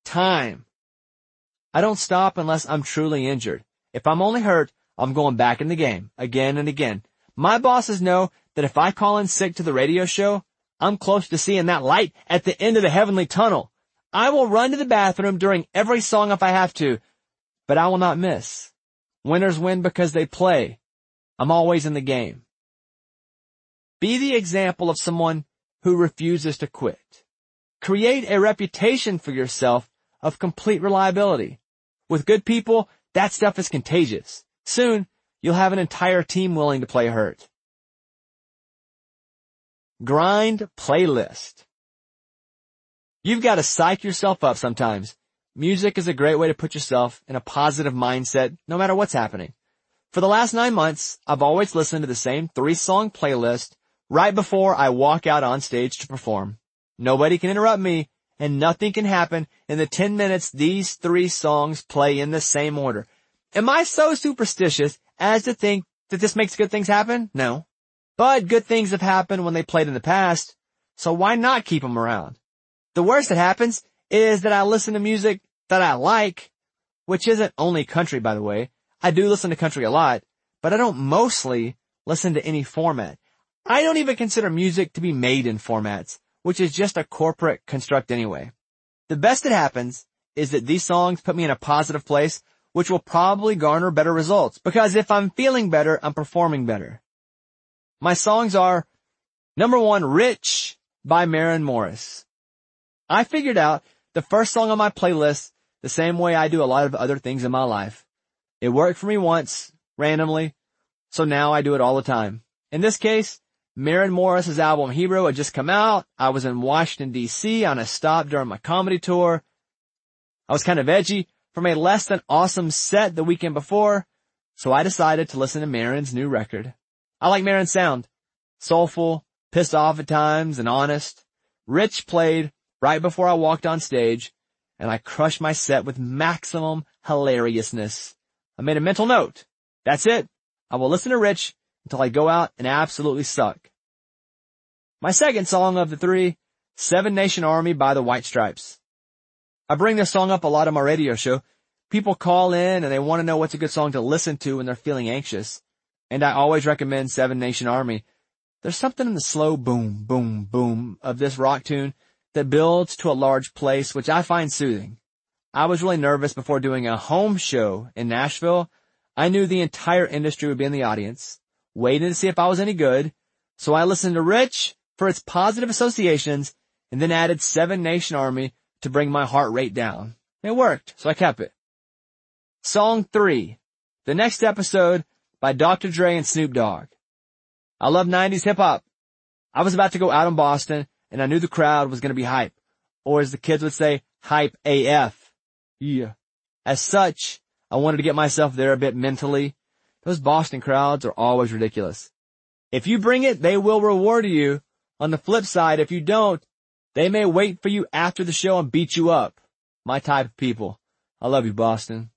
time. I don't stop unless I'm truly injured. If I'm only hurt, I'm going back in the game again and again. My bosses know that if I call in sick to the radio show, I'm close to seeing that light at the end of the heavenly tunnel. I will run to the bathroom during every song if I have to, but I will not miss. Winners win because they play. I'm always in the game. Be the example of someone who refuses to quit. Create a reputation for yourself of complete reliability. With good people, that stuff is contagious. Soon, you'll have an entire team willing to play hurt. Grind playlist. You've got to psych yourself up sometimes. Music is a great way to put yourself in a positive mindset no matter what's happening. For the last 9 months, I've always listened to the same 3-song playlist right before I walk out on stage to perform. Nobody can interrupt me, and nothing can happen in the 10 minutes these 3 songs play in the same order. Am I so superstitious as to think that this makes good things happen? No. But good things have happened when they played in the past, so why not keep them around? The worst that happens is that I listen to music that I like, which isn't only country, by the way. I do listen to country a lot, but I don't mostly listen to any format. I don't even consider music to be made in formats, which is just a corporate construct anyway. The best that happens is that these songs put me in a positive place, which will probably garner better results, because if I'm feeling better, I'm performing better. My songs are, number 1, Rich by Maren Morris. I figured out the first song on my playlist the same way I do a lot of other things in my life. It worked for me once, randomly, so now I do it all the time. In this case, Maren Morris's album Hero had just come out. I was in Washington, D.C. on a stop during my comedy tour. I was kind of edgy from a less than awesome set the weekend before, so I decided to listen to Maren's new record. I like Maren's sound. Soulful, pissed off at times, and honest. Rich played right before I walked on stage, and I crushed my set with maximum hilariousness. I made a mental note. That's it. I will listen to Rich until I go out and absolutely suck. My second song of the 3, Seven Nation Army by the White Stripes. I bring this song up a lot on my radio show. People call in and they want to know what's a good song to listen to when they're feeling anxious. And I always recommend Seven Nation Army. There's something in the slow boom, boom, boom of this rock tune that builds to a large place, which I find soothing. I was really nervous before doing a home show in Nashville. I knew the entire industry would be in the audience, waiting to see if I was any good. So I listened to Rich for its positive associations and then added Seven Nation Army to bring my heart rate down. It worked, so I kept it. Song 3, The Next Episode by Dr. Dre and Snoop Dogg. I love 90s hip-hop. I was about to go out in Boston, and I knew the crowd was going to be hype. Or as the kids would say, hype AF. Yeah. As such, I wanted to get myself there a bit mentally. Those Boston crowds are always ridiculous. If you bring it, they will reward you. On the flip side, if you don't, they may wait for you after the show and beat you up. My type of people. I love you, Boston.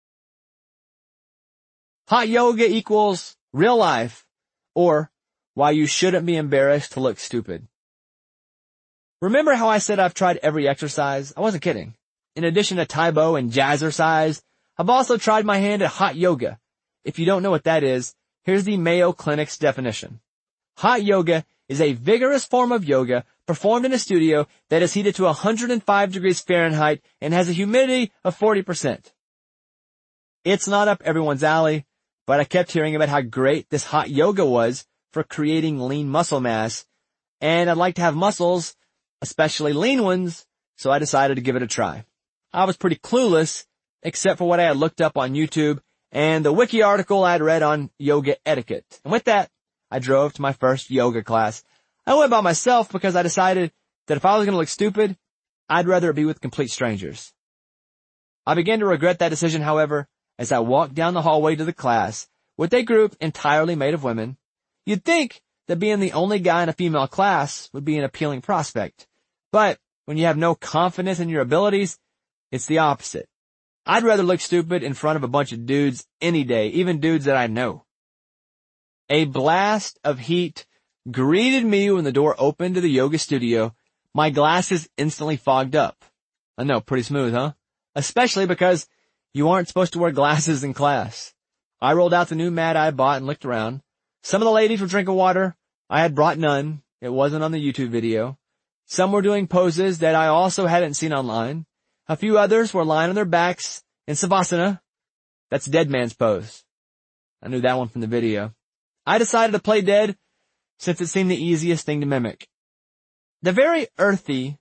Hot yoga equals real life, or why you shouldn't be embarrassed to look stupid. Remember how I said I've tried every exercise? I wasn't kidding. In addition to Taebo and Jazzercise, I've also tried my hand at hot yoga. If you don't know what that is, here's the Mayo Clinic's definition. Hot yoga is a vigorous form of yoga performed in a studio that is heated to 105 degrees Fahrenheit and has a humidity of 40%. It's not up everyone's alley, but I kept hearing about how great this hot yoga was for creating lean muscle mass, and I'd like to have muscles, especially lean ones, so I decided to give it a try. I was pretty clueless, except for what I had looked up on YouTube and the wiki article I had read on yoga etiquette. And with that, I drove to my first yoga class. I went by myself because I decided that if I was going to look stupid, I'd rather it be with complete strangers. I began to regret that decision, however, as I walked down the hallway to the class with a group entirely made of women. You'd think that being the only guy in a female class would be an appealing prospect. But when you have no confidence in your abilities, it's the opposite. I'd rather look stupid in front of a bunch of dudes any day, even dudes that I know. A blast of heat greeted me when the door opened to the yoga studio. My glasses instantly fogged up. I know, pretty smooth, huh? Especially because you aren't supposed to wear glasses in class. I rolled out the new mat I bought and looked around. Some of the ladies were drinking water. I had brought none. It wasn't on the YouTube video. Some were doing poses that I also hadn't seen online. A few others were lying on their backs in Savasana. That's dead man's pose. I knew that one from the video. I decided to play dead since it seemed the easiest thing to mimic. The very earthy,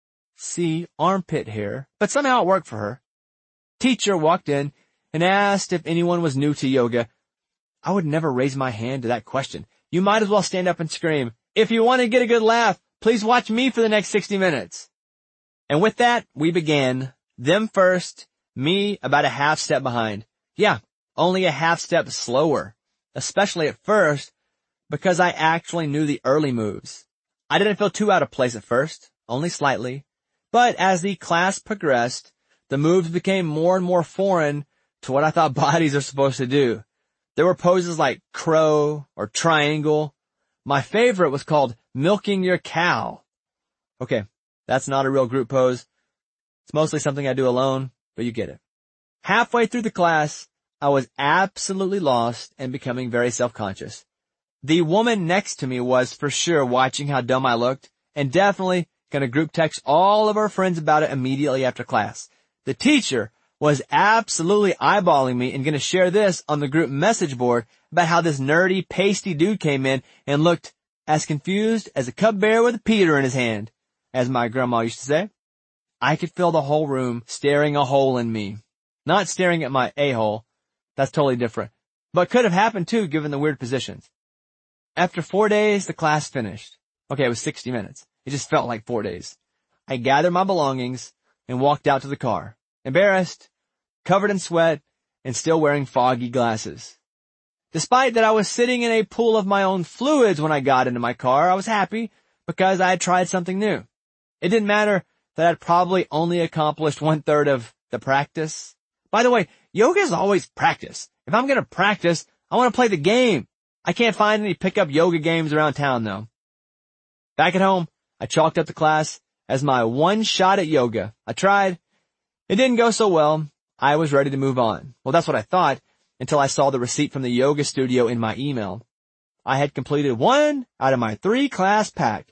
armpit hair, but somehow it worked for her. Teacher walked in and asked if anyone was new to yoga. I would never raise my hand to that question. You might as well stand up and scream, "If you want to get a good laugh, please watch me for the next 60 minutes. And with that, we began. Them first, me about a half step behind. Yeah, only a half step slower, especially at first, because I actually knew the early moves. I didn't feel too out of place at first, only slightly. But as the class progressed, the moves became more and more foreign to what I thought bodies are supposed to do. There were poses like crow or triangle. My favorite was called milking your cow. Okay, that's not a real group pose. It's mostly something I do alone, but you get it. Halfway through the class, I was absolutely lost and becoming very self-conscious. The woman next to me was for sure watching how dumb I looked and definitely gonna group text all of our friends about it immediately after class. The teacher was absolutely eyeballing me and gonna share this on the group message board about how this nerdy, pasty dude came in and looked as confused as a cub bear with a Peter in his hand, as my grandma used to say. I could feel the whole room staring a hole in me. Not staring at my a-hole. That's totally different. But could have happened too, given the weird positions. After 4 days, the class finished. Okay, it was 60 minutes. It just felt like 4 days. I gathered my belongings and walked out to the car. Embarrassed, covered in sweat, and still wearing foggy glasses. Despite that I was sitting in a pool of my own fluids when I got into my car, I was happy because I had tried something new. It didn't matter that I'd probably only accomplished 1/3 of the practice. By the way, yoga is always practice. If I'm gonna practice, I want to play the game. I can't find any pickup yoga games around town though. Back at home, I chalked up the class as my one shot at yoga. I tried. It didn't go so well. I was ready to move on. Well, that's what I thought until I saw the receipt from the yoga studio in my email. I had completed 1 out of my 3 class pack.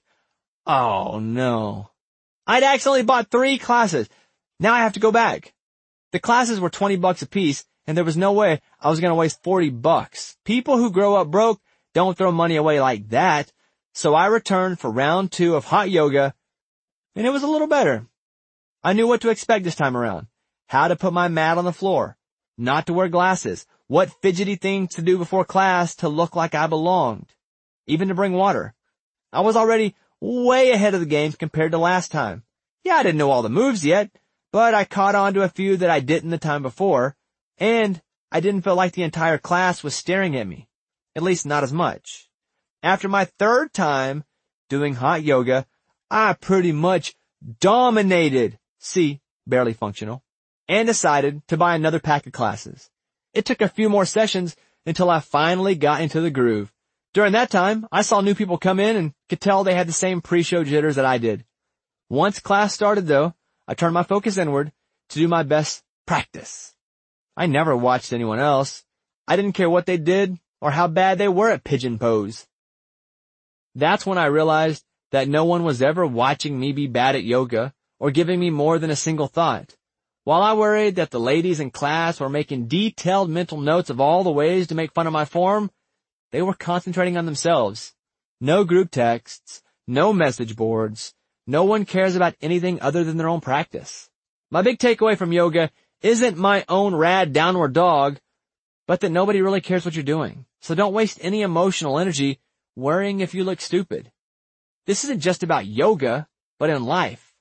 Oh no. I'd accidentally bought 3 classes. Now I have to go back. The classes were $20 a piece, and there was no way I was going to waste $40. People who grow up broke don't throw money away like that. So I returned for round 2 of hot yoga, and it was a little better. I knew what to expect this time around. How to put my mat on the floor. Not to wear glasses. What fidgety things to do before class to look like I belonged. Even to bring water. I was already way ahead of the game compared to last time. Yeah, I didn't know all the moves yet, but I caught on to a few that I didn't the time before, and I didn't feel like the entire class was staring at me. At least not as much. After my 3rd time doing hot yoga, I pretty much dominated, barely functional, and decided to buy another pack of classes. It took a few more sessions until I finally got into the groove. During that time, I saw new people come in and could tell they had the same pre-show jitters that I did. Once class started though, I turned my focus inward to do my best practice. I never watched anyone else. I didn't care what they did or how bad they were at pigeon pose. That's when I realized that no one was ever watching me be bad at yoga or giving me more than a single thought. While I worried that the ladies in class were making detailed mental notes of all the ways to make fun of my form, they were concentrating on themselves. No group texts, no message boards. No one cares about anything other than their own practice. My big takeaway from yoga isn't my own rad downward dog, but that nobody really cares what you're doing. So don't waste any emotional energy worrying if you look stupid. This isn't just about yoga, but in life.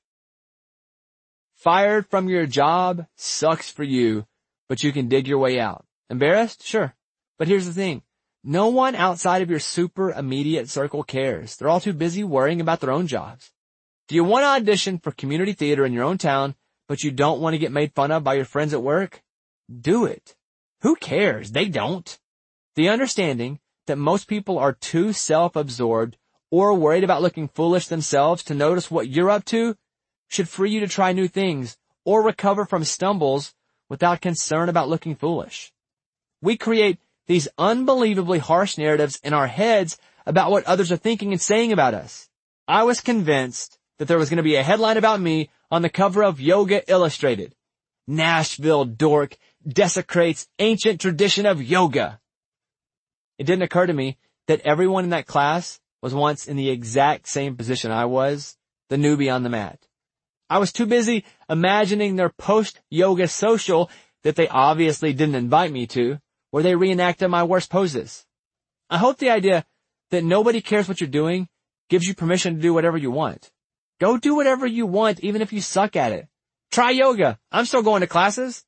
Fired from your job sucks for you, but you can dig your way out. Embarrassed? Sure. But here's the thing. No one outside of your super immediate circle cares. They're all too busy worrying about their own jobs. Do you want to audition for community theater in your own town, but you don't want to get made fun of by your friends at work? Do it. Who cares? They don't. The understanding that most people are too self-absorbed or worried about looking foolish themselves to notice what you're up to, should free you to try new things or recover from stumbles without concern about looking foolish. We create these unbelievably harsh narratives in our heads about what others are thinking and saying about us. I was convinced that there was going to be a headline about me on the cover of Yoga Illustrated. Nashville dork desecrates ancient tradition of yoga. It didn't occur to me that everyone in that class was once in the exact same position I was, the newbie on the mat. I was too busy imagining their post-yoga social that they obviously didn't invite me to, where they reenacted my worst poses. I hope the idea that nobody cares what you're doing gives you permission to do whatever you want. Go do whatever you want, even if you suck at it. Try yoga. I'm still going to classes.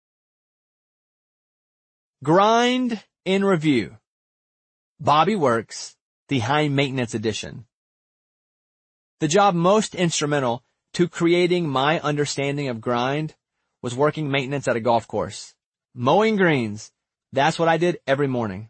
Grind in review. Bobby Works, the high maintenance edition. The job most instrumental to creating my understanding of grind was working maintenance at a golf course. Mowing greens. That's what I did every morning.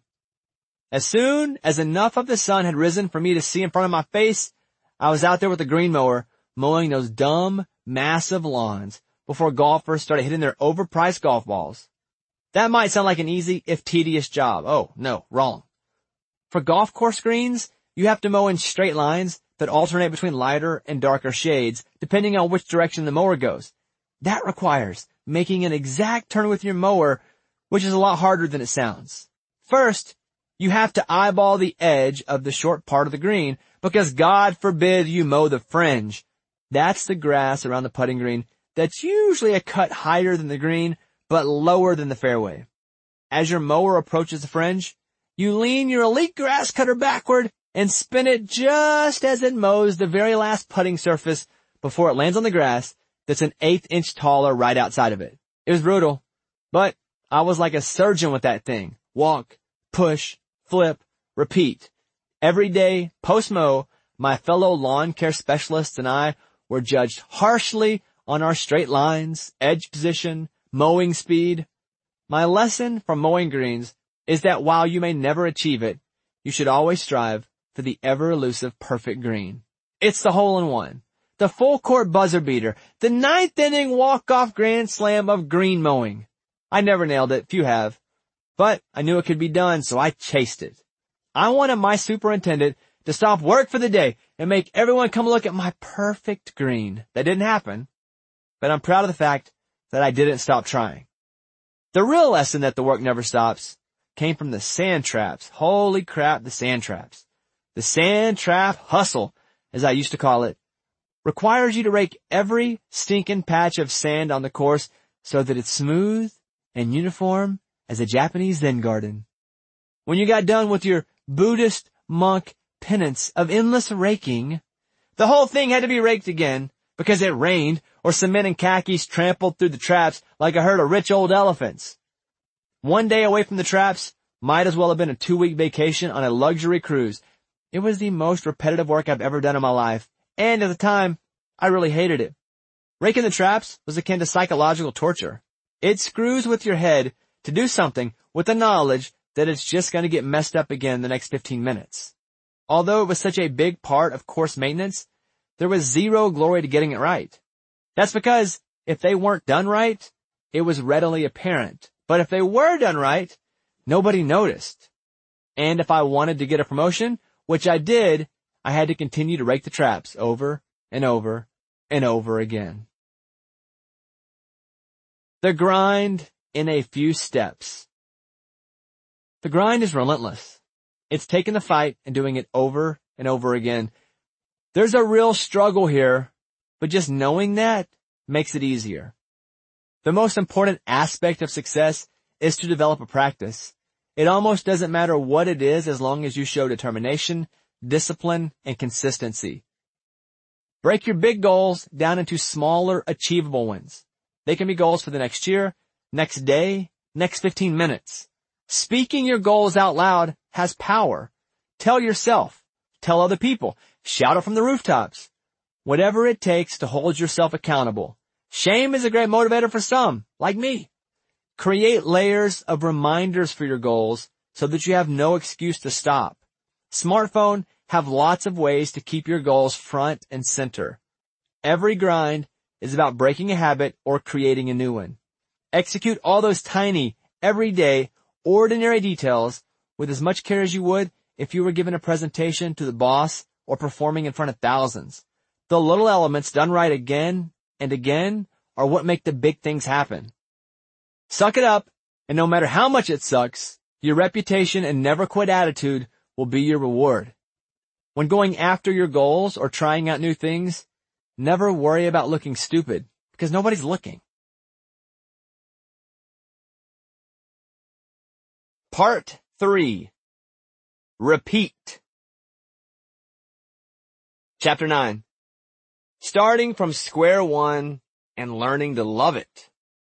As soon as enough of the sun had risen for me to see in front of my face, I was out there with the green mower, mowing those dumb, massive lawns before golfers started hitting their overpriced golf balls. That might sound like an easy, if tedious job. Oh, no, wrong. For golf course greens, you have to mow in straight lines that alternate between lighter and darker shades, depending on which direction the mower goes. That requires making an exact turn with your mower, which is a lot harder than it sounds. First, you have to eyeball the edge of the short part of the green, because God forbid you mow the fringe. That's the grass around the putting green that's usually a cut higher than the green, but lower than the fairway. As your mower approaches the fringe, you lean your elite grass cutter backward and spin it just as it mows the very last putting surface before it lands on the grass that's an 1/8 inch taller right outside of it. It was brutal, but I was like a surgeon with that thing. Walk, push, flip, repeat. Every day, post-mow, my fellow lawn care specialists and I were judged harshly on our straight lines, edge position, mowing speed. My lesson from mowing greens is that while you may never achieve it, you should always strive for the ever-elusive perfect green. It's the hole-in-one, the full-court buzzer beater, the 9th inning walk-off grand slam of green mowing. I never nailed it, few have, but I knew it could be done, so I chased it. I wanted my superintendent to stop work for the day and make everyone come look at my perfect green. That didn't happen, but I'm proud of the fact that I didn't stop trying. The real lesson that the work never stops came from the sand traps. Holy crap, the sand traps. The sand trap hustle, as I used to call it, requires you to rake every stinking patch of sand on the course so that it's smooth and uniform as a Japanese Zen garden. When you got done with your Buddhist monk penance of endless raking, the whole thing had to be raked again because it rained or cement and khakis trampled through the traps like a herd of rich old elephants. One day away from the traps might as well have been a 2-week vacation on a luxury cruise. It was the most repetitive work I've ever done in my life, and at the time, I really hated it. Raking the traps was akin to psychological torture. It screws with your head to do something with the knowledge that it's just going to get messed up again the next 15 minutes. Although it was such a big part of course maintenance, there was zero glory to getting it right. That's because if they weren't done right, it was readily apparent. But if they were done right, nobody noticed. And if I wanted to get a promotion, which I did, I had to continue to rake the traps over and over and over again. The grind in a few steps. The grind is relentless. It's taking the fight and doing it over and over again. There's a real struggle here, but just knowing that makes it easier. The most important aspect of success is to develop a practice. It almost doesn't matter what it is as long as you show determination, discipline, and consistency. Break your big goals down into smaller, achievable ones. They can be goals for the next year, next day, next 15 minutes. Speaking your goals out loud has power. Tell yourself, tell other people, shout it from the rooftops. Whatever it takes to hold yourself accountable. Shame is a great motivator for some, like me. Create layers of reminders for your goals so that you have no excuse to stop. Smartphone have lots of ways to keep your goals front and center. Every grind is about breaking a habit or creating a new one. Execute all those tiny, everyday, ordinary details with as much care as you would if you were giving a presentation to the boss or performing in front of thousands. The little elements done right again and again are what make the big things happen. Suck it up, and no matter how much it sucks, your reputation and never quit attitude will be your reward. When going after your goals or trying out new things, never worry about looking stupid, because nobody's looking. Part 3. Repeat. Chapter 9. Starting from square one and learning to love it.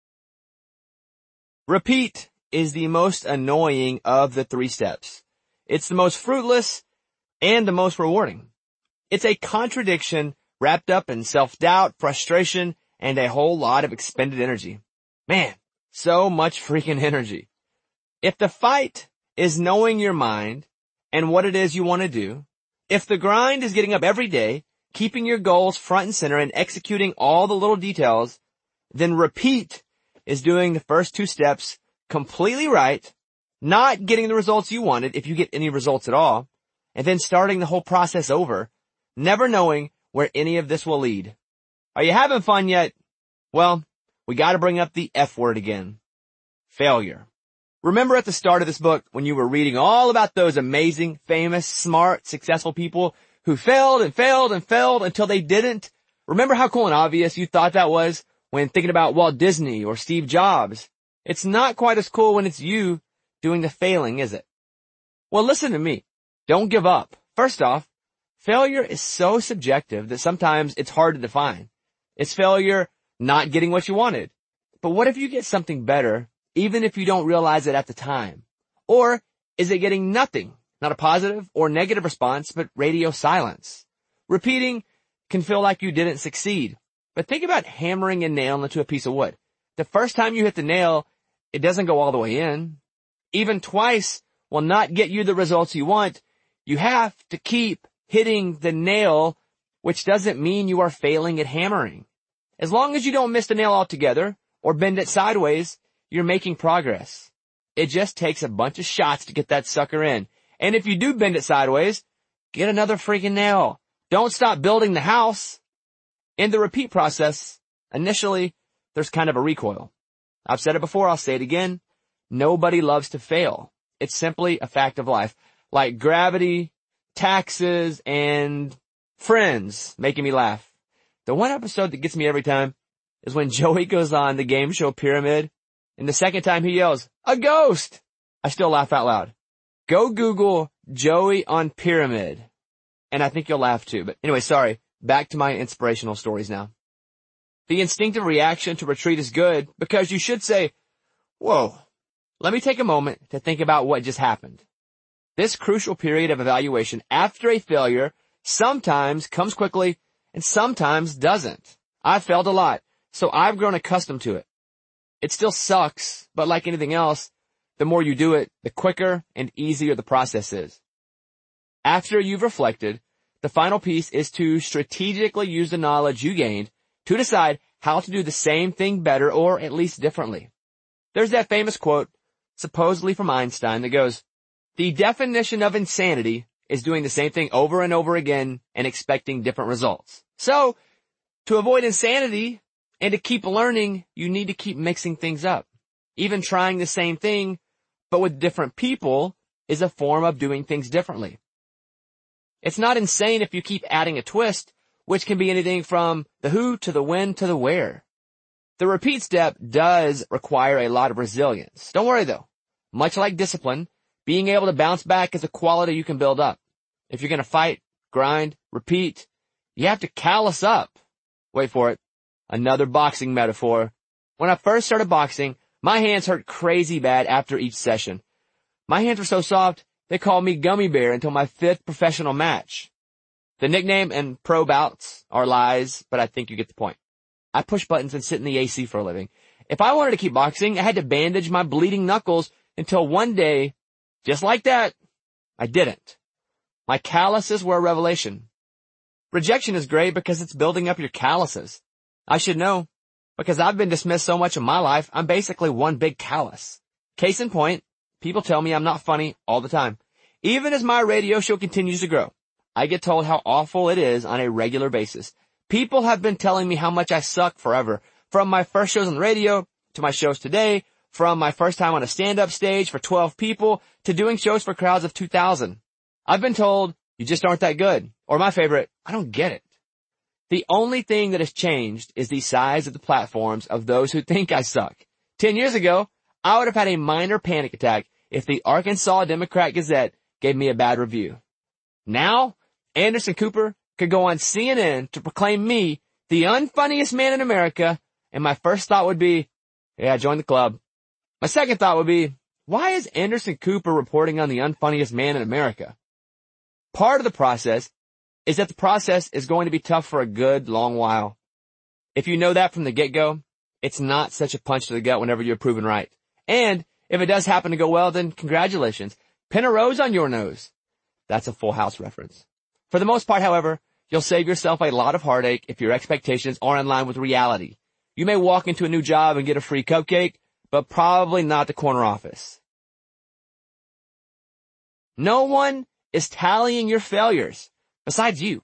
Repeat is the most annoying of the 3 steps. It's the most fruitless and the most rewarding. It's a contradiction wrapped up in self-doubt, frustration, and a whole lot of expended energy. Man, so much freaking energy. If the fight is knowing your mind and what it is you want to do, if the grind is getting up every day, keeping your goals front and center and executing all the little details, then repeat is doing the first 2 steps completely right, not getting the results you wanted if you get any results at all, and then starting the whole process over, never knowing where any of this will lead. Are you having fun yet? Well, we gotta bring up the F word again. Failure. Remember at the start of this book when you were reading all about those amazing, famous, smart, successful people who failed and failed and failed until they didn't? Remember how cool and obvious you thought that was when thinking about Walt Disney or Steve Jobs? It's not quite as cool when it's you doing the failing, is it? Well, listen to me. Don't give up. First off, failure is so subjective that sometimes it's hard to define. Is failure not getting what you wanted? But what if you get something better, even if you don't realize it at the time? Or is it getting nothing? Not a positive or negative response, but radio silence. Repeating can feel like you didn't succeed. But think about hammering a nail into a piece of wood. The first time you hit the nail, it doesn't go all the way in. Even twice will not get you the results you want. You have to keep hitting the nail, which doesn't mean you are failing at hammering. As long as you don't miss the nail altogether or bend it sideways, you're making progress. It just takes a bunch of shots to get that sucker in. And if you do bend it sideways, get another freaking nail. Don't stop building the house. In the repeat process, initially, there's kind of a recoil. I've said it before, I'll say it again. Nobody loves to fail. It's simply a fact of life. Like gravity, taxes, and friends making me laugh. The one episode that gets me every time is when Joey goes on the game show Pyramid, and the second time he yells, "A ghost!" I still laugh out loud. Go Google Joey on Pyramid, and I think you'll laugh too. But anyway, sorry. Back to my inspirational stories now. The instinctive reaction to retreat is good because you should say, whoa, let me take a moment to think about what just happened. This crucial period of evaluation after a failure sometimes comes quickly and sometimes doesn't. I've failed a lot, so I've grown accustomed to it. It still sucks, but like anything else, the more you do it, the quicker and easier the process is. After you've reflected, the final piece is to strategically use the knowledge you gained to decide how to do the same thing better or at least differently. There's that famous quote, supposedly from Einstein, that goes, "The definition of insanity is doing the same thing over and over again and expecting different results." So, to avoid insanity and to keep learning, you need to keep mixing things up. Even trying the same thing, but with different people, is a form of doing things differently. It's not insane if you keep adding a twist, which can be anything from the who to the when to the where. The repeat step does require a lot of resilience. Don't worry though. Much like discipline, being able to bounce back is a quality you can build up. If you're going to fight, grind, repeat, you have to callous up. Wait for it. Another boxing metaphor. When I first started boxing, my hands hurt crazy bad after each session. My hands were so soft, they called me Gummy Bear until my 5th professional match. The nickname and pro bouts are lies, but I think you get the point. I push buttons and sit in the AC for a living. If I wanted to keep boxing, I had to bandage my bleeding knuckles until one day, just like that, I didn't. My calluses were a revelation. Rejection is great because it's building up your calluses. I should know, because I've been dismissed so much of my life, I'm basically one big callus. Case in point, people tell me I'm not funny all the time. Even as my radio show continues to grow, I get told how awful it is on a regular basis. People have been telling me how much I suck forever, from my first shows on the radio to my shows today, from my first time on a stand-up stage for 12 people to doing shows for crowds of 2,000. I've been told, you just aren't that good. Or my favorite, I don't get it. The only thing that has changed is the size of the platforms of those who think I suck. 10 years ago, I would have had a minor panic attack if the Arkansas Democrat Gazette gave me a bad review. Now, Anderson Cooper could go on CNN to proclaim me the unfunniest man in America, and my first thought would be, yeah, join the club. My second thought would be, why is Anderson Cooper reporting on the unfunniest man in America? Part of the process is that the process is going to be tough for a good long while. If you know that from the get-go, it's not such a punch to the gut whenever you're proven right. And if it does happen to go well, then congratulations. Pin a rose on your nose. That's a Full House reference. For the most part, however, you'll save yourself a lot of heartache if your expectations are in line with reality. You may walk into a new job and get a free cupcake, but probably not the corner office. No one is tallying your failures besides you.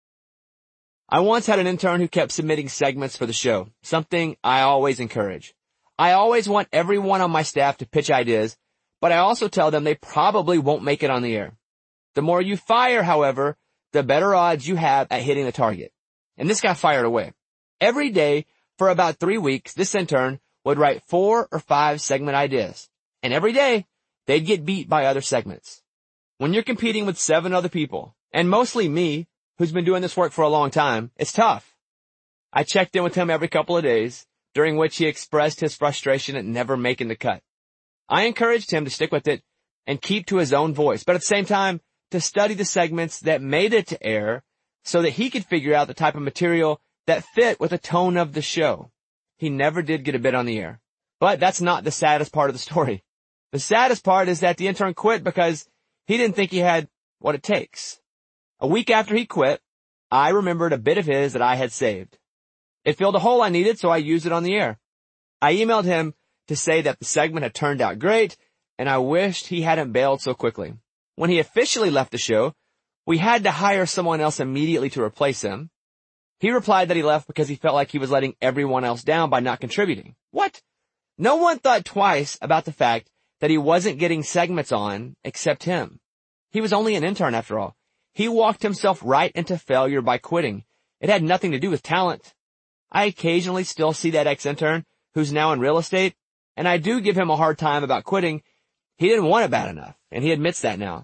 I once had an intern who kept submitting segments for the show, something I always encourage. I always want everyone on my staff to pitch ideas, but I also tell them they probably won't make it on the air. The more you fire, however, the better odds you have at hitting the target. And this got fired away. Every day for about 3 weeks, this intern would write 4 or 5 segment ideas. And every day, they'd get beat by other segments. When you're competing with 7 other people, and mostly me, who's been doing this work for a long time, it's tough. I checked in with him every couple of days, during which he expressed his frustration at never making the cut. I encouraged him to stick with it and keep to his own voice, but at the same time, to study the segments that made it to air so that he could figure out the type of material that fit with the tone of the show. He never did get a bit on the air. But that's not the saddest part of the story. The saddest part is that the intern quit because he didn't think he had what it takes. A week after he quit, I remembered a bit of his that I had saved. It filled a hole I needed, so I used it on the air. I emailed him to say that the segment had turned out great, and I wished he hadn't bailed so quickly. When he officially left the show, we had to hire someone else immediately to replace him. He replied that he left because he felt like he was letting everyone else down by not contributing. What? No one thought twice about the fact that he wasn't getting segments on except him. He was only an intern after all. He walked himself right into failure by quitting. It had nothing to do with talent. I occasionally still see that ex-intern who's now in real estate, and I do give him a hard time about quitting. He didn't want it bad enough, and he admits that now.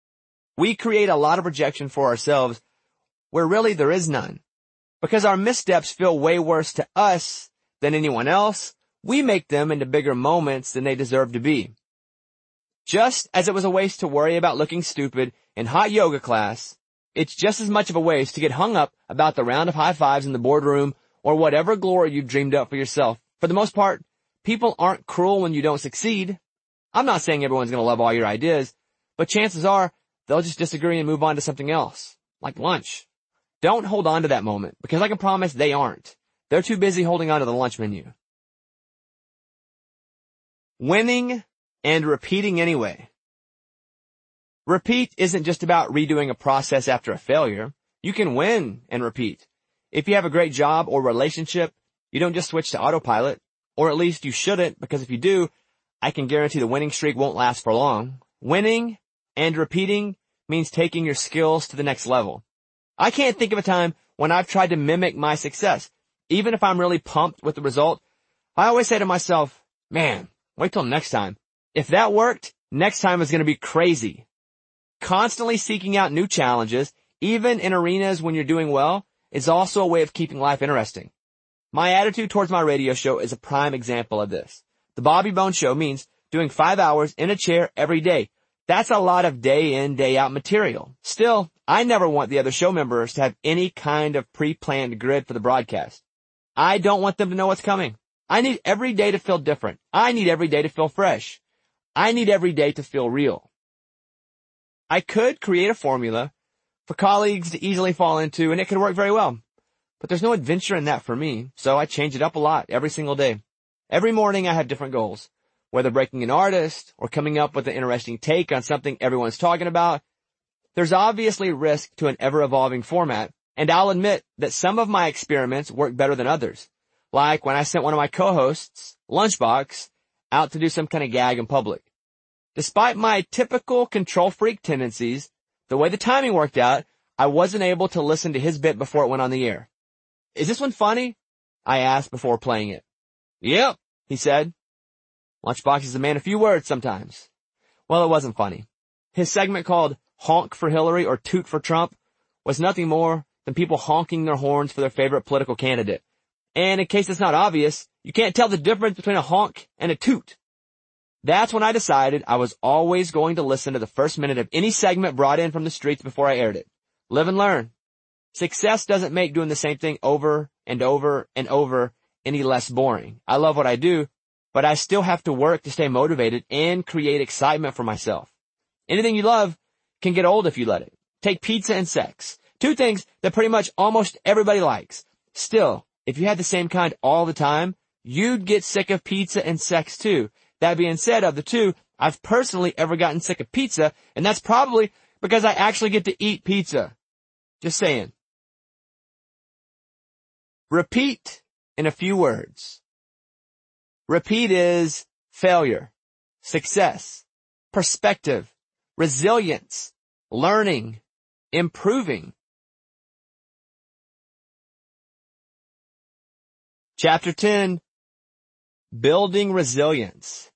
We create a lot of rejection for ourselves where really there is none. Because our missteps feel way worse to us than anyone else, we make them into bigger moments than they deserve to be. Just as it was a waste to worry about looking stupid in hot yoga class, it's just as much of a waste to get hung up about the round of high fives in the boardroom or whatever glory you've dreamed up for yourself. For the most part, people aren't cruel when you don't succeed. I'm not saying everyone's going to love all your ideas, but chances are they'll just disagree and move on to something else, like lunch. Don't hold on to that moment, because I can promise they aren't. They're too busy holding on to the lunch menu. Winning and repeating anyway. Repeat isn't just about redoing a process after a failure. You can win and repeat. If you have a great job or relationship, you don't just switch to autopilot, or at least you shouldn't, because if you do, I can guarantee the winning streak won't last for long. Winning and repeating means taking your skills to the next level. I can't think of a time when I've tried to mimic my success. Even if I'm really pumped with the result, I always say to myself, man, wait till next time. If that worked, next time is going to be crazy. Constantly seeking out new challenges, even in arenas when you're doing well, is also a way of keeping life interesting. My attitude towards my radio show is a prime example of this. The Bobby Bones Show means doing 5 hours in a chair every day. That's a lot of day in, day out material. Still, I never want the other show members to have any kind of pre-planned grid for the broadcast. I don't want them to know what's coming. I need every day to feel different. I need every day to feel fresh. I need every day to feel real. I could create a formula for colleagues to easily fall into, and it could work very well. But there's no adventure in that for me, so I change it up a lot every single day. Every morning I have different goals, whether breaking an artist or coming up with an interesting take on something everyone's talking about. There's obviously risk to an ever-evolving format, and I'll admit that some of my experiments work better than others, like when I sent one of my co-hosts, Lunchbox, out to do some kind of gag in public. Despite my typical control freak tendencies, the way the timing worked out, I wasn't able to listen to his bit before it went on the air. "Is this one funny?" I asked before playing it. "Yep," he said. Lunchbox is a man of few words sometimes. Well, it wasn't funny. His segment called Honk for Hillary or Toot for Trump was nothing more than people honking their horns for their favorite political candidate. And in case it's not obvious, you can't tell the difference between a honk and a toot. That's when I decided I was always going to listen to the first minute of any segment brought in from the streets before I aired it. Live and learn. Success doesn't make doing the same thing over and over and over any less boring. I love what I do, but I still have to work to stay motivated and create excitement for myself. Anything you love can get old if you let it. Take pizza and sex. Two things that pretty much almost everybody likes. Still, if you had the same kind all the time, you'd get sick of pizza and sex too. That being said, of the two, I've personally ever gotten sick of pizza, and that's probably because I actually get to eat pizza. Just saying. Repeat in a few words. Repeat is failure, success, perspective, resilience, learning, improving. Chapter 10, Building Resilience.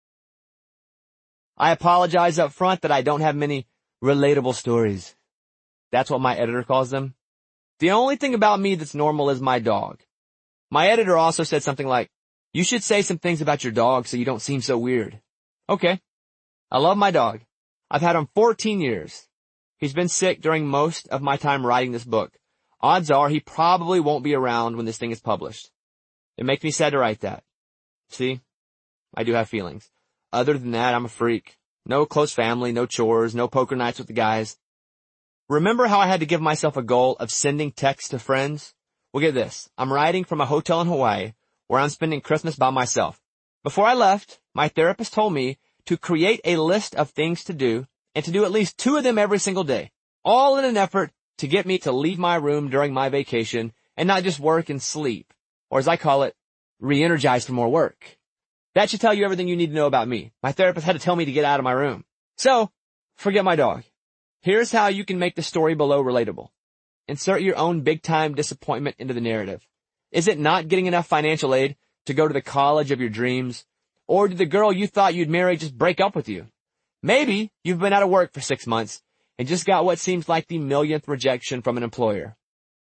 I apologize up front that I don't have many relatable stories. That's what my editor calls them. The only thing about me that's normal is my dog. My editor also said something like, "You should say some things about your dog so you don't seem so weird." Okay. I love my dog. I've had him 14 years. He's been sick during most of my time writing this book. Odds are he probably won't be around when this thing is published. It makes me sad to write that. See, I do have feelings. Other than that, I'm a freak. No close family, no chores, no poker nights with the guys. Remember how I had to give myself a goal of sending texts to friends? Well, get this. I'm writing from a hotel in Hawaii where I'm spending Christmas by myself. Before I left, my therapist told me to create a list of things to do and to do at least 2 of them every single day, all in an effort to get me to leave my room during my vacation and not just work and sleep, or as I call it, re-energize for more work. That should tell you everything you need to know about me. My therapist had to tell me to get out of my room. So, forget my dog. Here's how you can make the story below relatable. Insert your own big-time disappointment into the narrative. Is it not getting enough financial aid to go to the college of your dreams? Or did the girl you thought you'd marry just break up with you? Maybe you've been out of work for 6 months and just got what seems like the millionth rejection from an employer.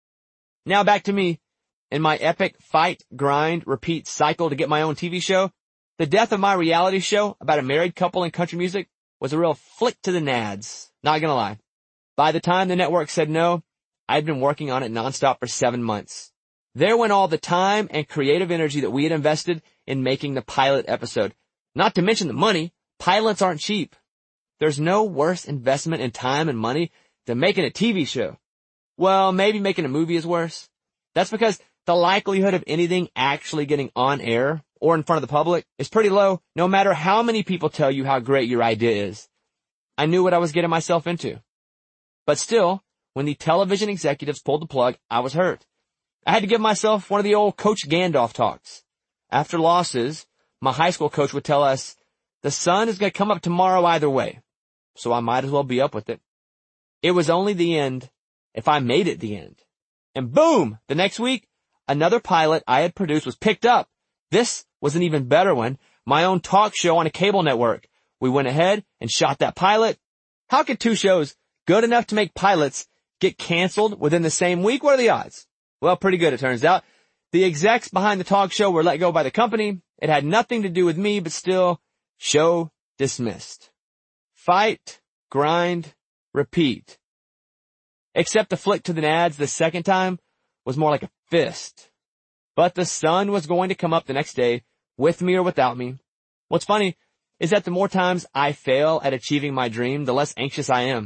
Now back to me. In my epic fight, grind, repeat cycle to get my own TV show, the death of my reality show about a married couple in country music was a real flick to the nads. Not gonna lie. By the time the network said no, I'd been working on it nonstop for 7 months. There went all the time and creative energy that we had invested in making the pilot episode. Not to mention the money. Pilots aren't cheap. There's no worse investment in time and money than making a TV show. Well, maybe making a movie is worse. That's because the likelihood of anything actually getting on air or in front of the public is pretty low, no matter how many people tell you how great your idea is. I knew what I was getting myself into. But still, when the television executives pulled the plug, I was hurt. I had to give myself one of the old Coach Gandalf talks. After losses, my high school coach would tell us, the sun is going to come up tomorrow either way, so I might as well be up with it. It was only the end if I made it the end. And boom, the next week, another pilot I had produced was picked up. This was an even better one, my own talk show on a cable network. We went ahead and shot that pilot. How could 2 shows good enough to make pilots get canceled within the same week? What are the odds? Well, pretty good, it turns out. The execs behind the talk show were let go by the company. It had nothing to do with me, but still, show dismissed. Fight, grind, repeat. Except the flick to the nads the second time was more like a fist. But the sun was going to come up the next day, with me or without me. What's funny is that the more times I fail at achieving my dream, the less anxious I am.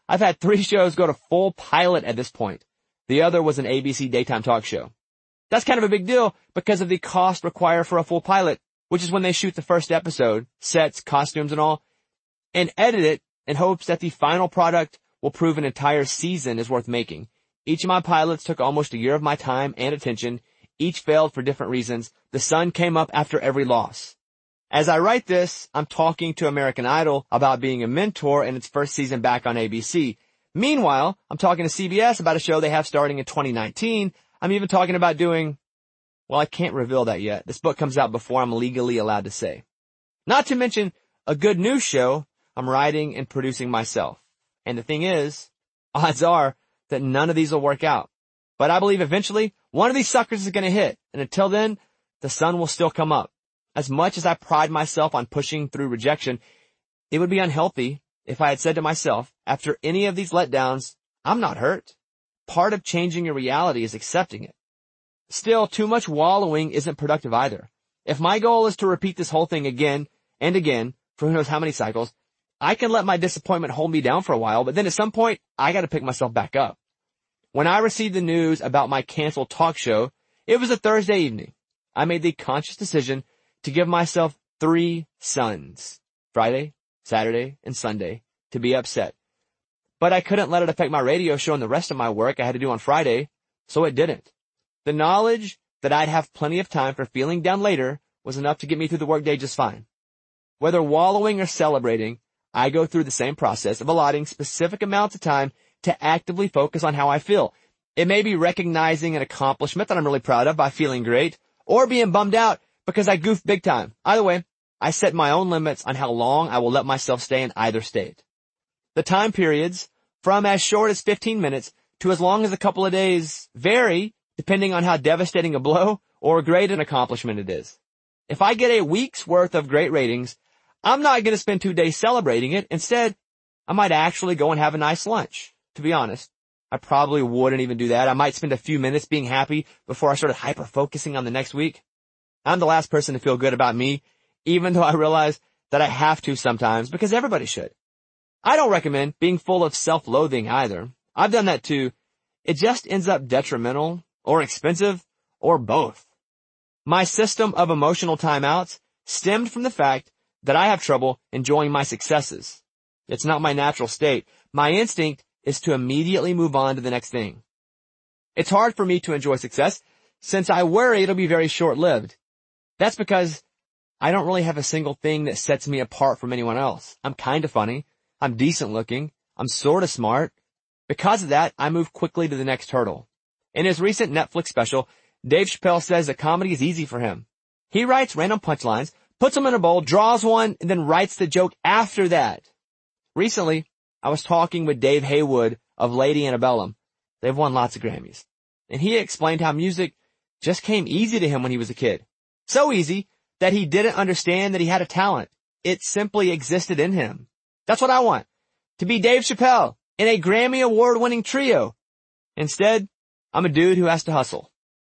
I've had 3 shows go to full pilot at this point. The other was an ABC daytime talk show. That's kind of a big deal because of the cost required for a full pilot, which is when they shoot the first episode, sets, costumes and all, and edit it in hopes that the final product will prove an entire season is worth making. Each of my pilots took almost a year of my time and attention. Each failed for different reasons. The sun came up after every loss. As I write this, I'm talking to American Idol about being a mentor in its first season back on ABC. Meanwhile, I'm talking to CBS about a show they have starting in 2019. I'm even talking about doing, well, I can't reveal that yet. This book comes out before I'm legally allowed to say. Not to mention a good news show I'm writing and producing myself. And the thing is, odds are that none of these will work out. But I believe eventually one of these suckers is going to hit. And until then, the sun will still come up. As much as I pride myself on pushing through rejection, it would be unhealthy if I had said to myself, after any of these letdowns, I'm not hurt. Part of changing your reality is accepting it. Still, too much wallowing isn't productive either. If my goal is to repeat this whole thing again and again, for who knows how many cycles, I can let my disappointment hold me down for a while, but then at some point, I gotta pick myself back up. When I received the news about my canceled talk show, it was a Thursday evening. I made the conscious decision to give myself 3 suns, Friday, Saturday, and Sunday, to be upset. But I couldn't let it affect my radio show and the rest of my work I had to do on Friday, so it didn't. The knowledge that I'd have plenty of time for feeling down later was enough to get me through the workday just fine. Whether wallowing or celebrating, I go through the same process of allotting specific amounts of time to actively focus on how I feel. It may be recognizing an accomplishment that I'm really proud of by feeling great, or being bummed out because I goofed big time. Either way, I set my own limits on how long I will let myself stay in either state. The time periods, from as short as 15 minutes to as long as a couple of days, vary depending on how devastating a blow or great an accomplishment it is. If I get a week's worth of great ratings, I'm not going to spend 2 days celebrating it. Instead, I might actually go and have a nice lunch. To be honest, I probably wouldn't even do that. I might spend a few minutes being happy before I started hyper-focusing on the next week. I'm the last person to feel good about me, even though I realize that I have to sometimes because everybody should. I don't recommend being full of self-loathing either. I've done that too. It just ends up detrimental or expensive or both. My system of emotional timeouts stemmed from the fact that I have trouble enjoying my successes. It's not my natural state. My instinct is to immediately move on to the next thing. It's hard for me to enjoy success since I worry it'll be very short-lived. That's because I don't really have a single thing that sets me apart from anyone else. I'm kind of funny. I'm decent looking. I'm sort of smart. Because of that, I move quickly to the next hurdle. In his recent Netflix special, Dave Chappelle says that comedy is easy for him. He writes random punchlines, puts them in a bowl, draws one, and then writes the joke after that. Recently, I was talking with Dave Haywood of Lady Antebellum. They've won lots of Grammys. And he explained how music just came easy to him when he was a kid. So easy that he didn't understand that he had a talent. It simply existed in him. That's what I want. To be Dave Chappelle in a Grammy award-winning trio. Instead, I'm a dude who has to hustle.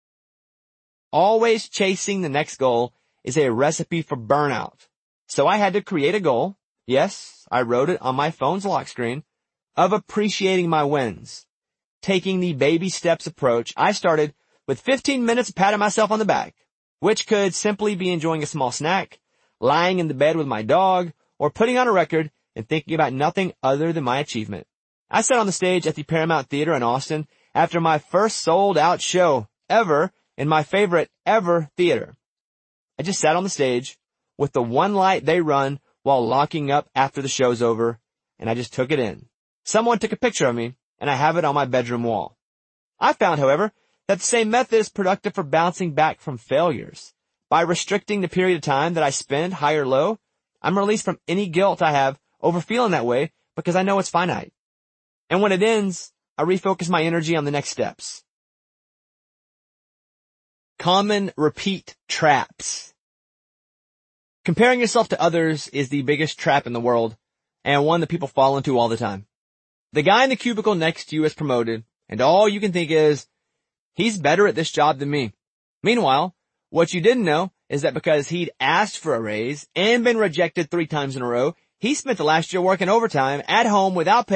Always chasing the next goal is a recipe for burnout. So I had to create a goal. Yes, I wrote it on my phone's lock screen of appreciating my wins. Taking the baby steps approach, I started with 15 minutes of patting myself on the back, which could simply be enjoying a small snack, lying in the bed with my dog, or putting on a record and thinking about nothing other than my achievement. I sat on the stage at the Paramount Theater in Austin after my first sold-out show ever in my favorite ever theater. I just sat on the stage with the one light they run while locking up after the show's over, and I just took it in. Someone took a picture of me, and I have it on my bedroom wall. I found, however, that the same method is productive for bouncing back from failures. By restricting the period of time that I spend high or low, I'm released from any guilt I have over feeling that way because I know it's finite. And when it ends, I refocus my energy on the next steps. Common repeat traps. Comparing yourself to others is the biggest trap in the world, and one that people fall into all the time. The guy in the cubicle next to you is promoted, and all you can think is, he's better at this job than me. Meanwhile, what you didn't know is that because he'd asked for a raise and been rejected 3 times in a row, he spent the last year working overtime at home without pay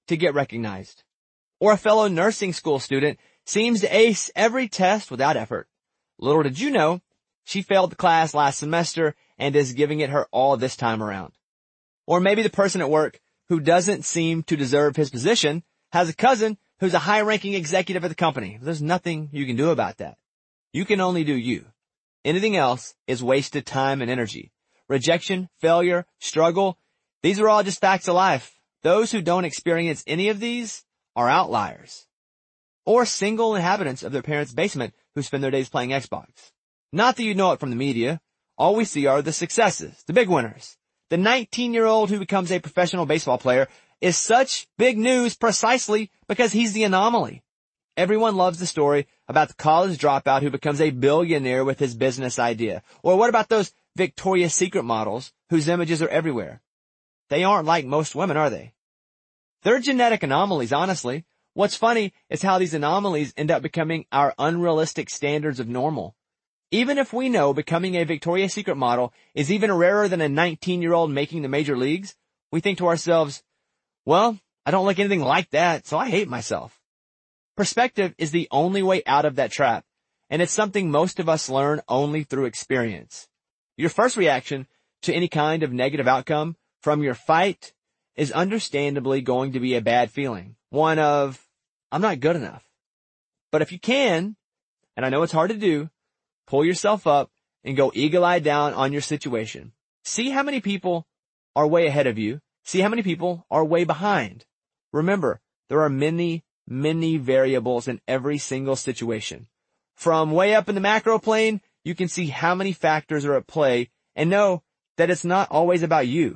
to get recognized. Or a fellow nursing school student seems to ace every test without effort. Little did you know, she failed the class last semester and is giving it her all this time around. Or maybe the person at work who doesn't seem to deserve his position has a cousin who's a high-ranking executive at the company. There's nothing you can do about that. You can only do you. Anything else is wasted time and energy. Rejection, failure, struggle, these are all just facts of life. Those who don't experience any of these are outliers. Or single inhabitants of their parents' basement who spend their days playing Xbox. Not that you know it from the media. All we see are the successes, the big winners. The 19-year-old who becomes a professional baseball player is such big news precisely because he's the anomaly. Everyone loves the story about the college dropout who becomes a billionaire with his business idea. Or what about those Victoria's Secret models whose images are everywhere? They aren't like most women, are they? They're genetic anomalies, honestly. What's funny is how these anomalies end up becoming our unrealistic standards of normal. Even if we know becoming a Victoria's Secret model is even rarer than a 19-year-old making the major leagues, we think to ourselves, well, I don't like anything like that, so I hate myself. Perspective is the only way out of that trap, and it's something most of us learn only through experience. Your first reaction to any kind of negative outcome from your fight is understandably going to be a bad feeling. One of, I'm not good enough. But if you can, and I know it's hard to do, pull yourself up and go eagle-eyed down on your situation. See how many people are way ahead of you. See how many people are way behind. Remember, there are many, many variables in every single situation. From way up in the macro plane, you can see how many factors are at play and know that it's not always about you.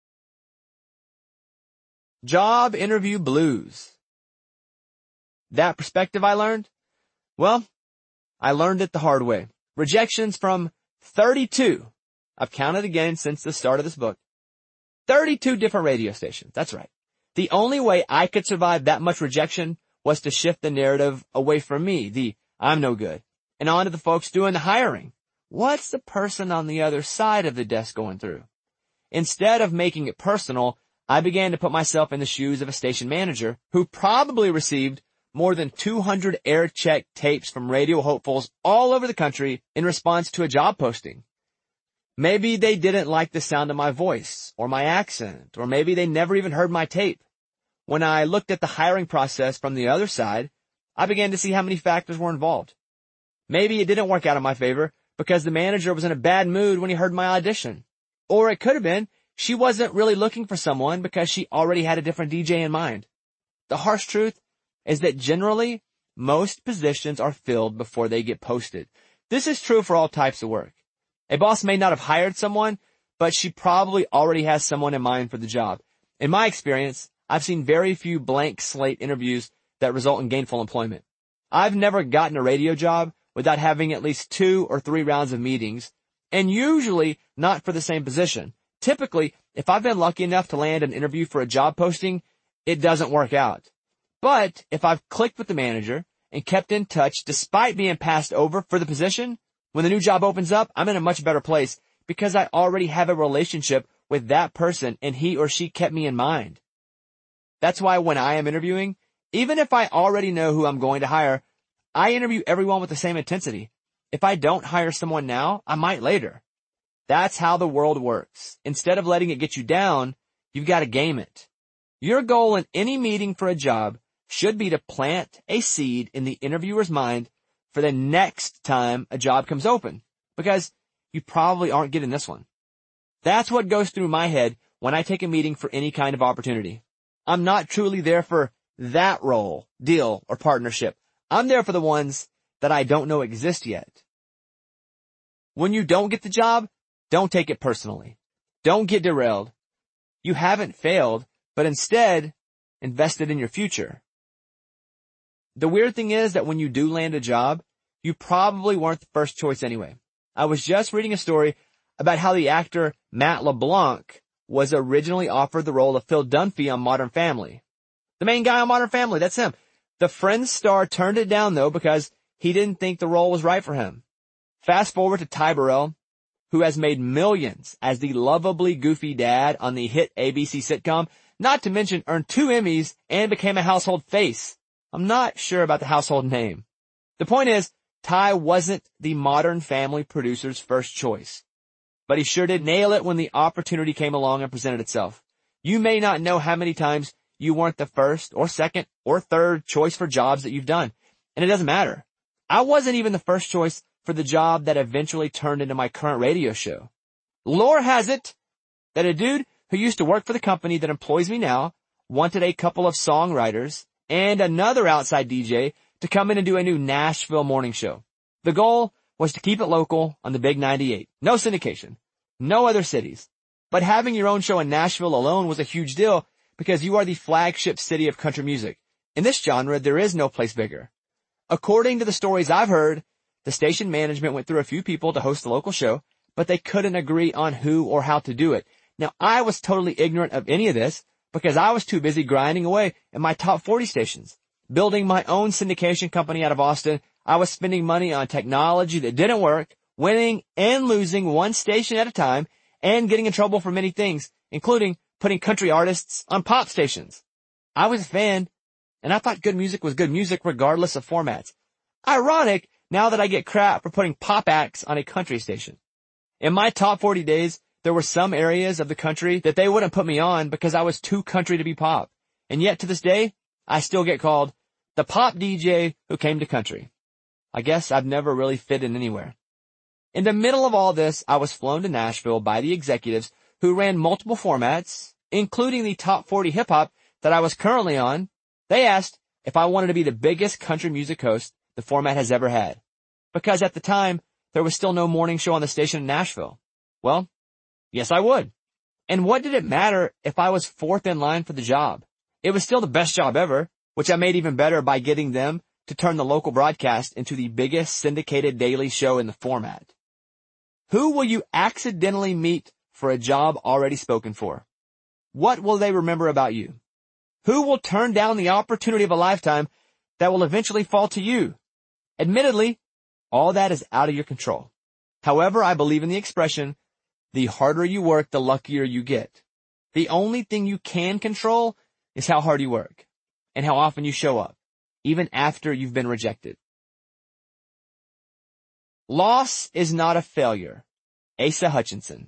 Job interview blues. That perspective I learned? Well, I learned it the hard way. Rejections from 32. I've counted again since the start of this book. 32 different radio stations. That's right. The only way I could survive that much rejection was to shift the narrative away from me, the I'm no good, and on to the folks doing the hiring. What's the person on the other side of the desk going through? Instead of making it personal, I began to put myself in the shoes of a station manager who probably received more than 200 air-check tapes from radio hopefuls all over the country in response to a job posting. Maybe they didn't like the sound of my voice or my accent, or maybe they never even heard my tape. When I looked at the hiring process from the other side, I began to see how many factors were involved. Maybe it didn't work out in my favor because the manager was in a bad mood when he heard my audition. Or it could have been she wasn't really looking for someone because she already had a different DJ in mind. The harsh truth is that generally, most positions are filled before they get posted. This is true for all types of work. A boss may not have hired someone, but she probably already has someone in mind for the job. In my experience, I've seen very few blank slate interviews that result in gainful employment. I've never gotten a radio job without having at least 2 or 3 rounds of meetings, and usually not for the same position. Typically, if I've been lucky enough to land an interview for a job posting, it doesn't work out. But if I've clicked with the manager and kept in touch despite being passed over for the position, when the new job opens up, I'm in a much better place because I already have a relationship with that person and he or she kept me in mind. That's why when I am interviewing, even if I already know who I'm going to hire, I interview everyone with the same intensity. If I don't hire someone now, I might later. That's how the world works. Instead of letting it get you down, you've got to game it. Your goal in any meeting for a job should be to plant a seed in the interviewer's mind for the next time a job comes open, because you probably aren't getting this one. That's what goes through my head when I take a meeting for any kind of opportunity. I'm not truly there for that role, deal, or partnership. I'm there for the ones that I don't know exist yet. When you don't get the job, don't take it personally. Don't get derailed. You haven't failed, but instead invested in your future. The weird thing is that when you do land a job, you probably weren't the first choice anyway. I was just reading a story about how the actor Matt LeBlanc was originally offered the role of Phil Dunphy on Modern Family. The main guy on Modern Family, that's him. The Friends star turned it down though because he didn't think the role was right for him. Fast forward to Ty Burrell, who has made millions as the lovably goofy dad on the hit ABC sitcom. Not to mention earned 2 Emmys and became a household face. I'm not sure about the household name. The point is, Ty wasn't the Modern Family producer's first choice. But he sure did nail it when the opportunity came along and presented itself. You may not know how many times you weren't the first or second or third choice for jobs that you've done. And it doesn't matter. I wasn't even the first choice for the job that eventually turned into my current radio show. Lore has it that a dude who used to work for the company that employs me now wanted a couple of songwriters and another outside DJ to come in and do a new Nashville morning show. The goal was to keep it local on the Big 98. No syndication. No other cities. But having your own show in Nashville alone was a huge deal because you are the flagship city of country music. In this genre, there is no place bigger. According to the stories I've heard, the station management went through a few people to host the local show, but they couldn't agree on who or how to do it. Now, I was totally ignorant of any of this because I was too busy grinding away at my top 40 stations. Building my own syndication company out of Austin, I was spending money on technology that didn't work, winning and losing one station at a time, and getting in trouble for many things, including putting country artists on pop stations. I was a fan, and I thought good music was good music regardless of formats. Ironic now that I get crap for putting pop acts on a country station. In my top 40 days, there were some areas of the country that they wouldn't put me on because I was too country to be pop. And yet to this day, I still get called the pop DJ who came to country. I guess I've never really fit in anywhere. In the middle of all this, I was flown to Nashville by the executives who ran multiple formats, including the top 40 hip hop that I was currently on. They asked if I wanted to be the biggest country music host the format has ever had. Because at the time, there was still no morning show on the station in Nashville. Well, yes, I would. And what did it matter if I was fourth in line for the job? It was still the best job ever, which I made even better by getting them to turn the local broadcast into the biggest syndicated daily show in the format. Who will you accidentally meet for a job already spoken for? What will they remember about you? Who will turn down the opportunity of a lifetime that will eventually fall to you? Admittedly, all that is out of your control. However, I believe in the expression, the harder you work, the luckier you get. The only thing you can control is how hard you work and how often you show up, even after you've been rejected. Loss is not a failure. Asa Hutchinson.